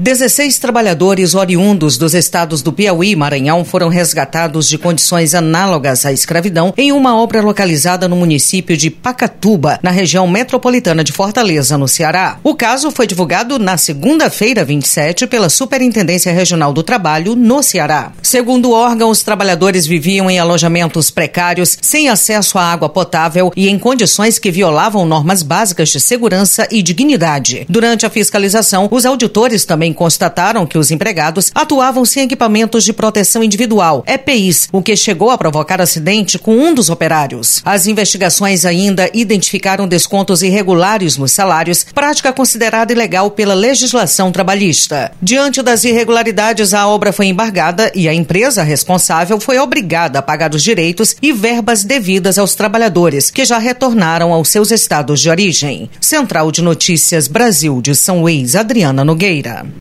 16 trabalhadores oriundos dos estados do Piauí e Maranhão foram resgatados de condições análogas à escravidão em uma obra localizada no município de Pacatuba, na região metropolitana de Fortaleza, no Ceará. O caso foi divulgado na segunda-feira, 27, pela Superintendência Regional do Trabalho, no Ceará. Segundo o órgão, os trabalhadores viviam em alojamentos precários, sem acesso à água potável e em condições que violavam normas básicas de segurança e dignidade. Durante a fiscalização, os auditores também constataram que os empregados atuavam sem equipamentos de proteção individual, EPIs, o que chegou a provocar acidente com um dos operários. As investigações ainda identificaram descontos irregulares nos salários, prática considerada ilegal pela legislação trabalhista. Diante das irregularidades, a obra foi embargada e a empresa responsável foi obrigada a pagar os direitos e verbas devidas aos trabalhadores, que já retornaram aos seus estados de origem. Central de Notícias Brasil de São Luís, Adriana Nogueira.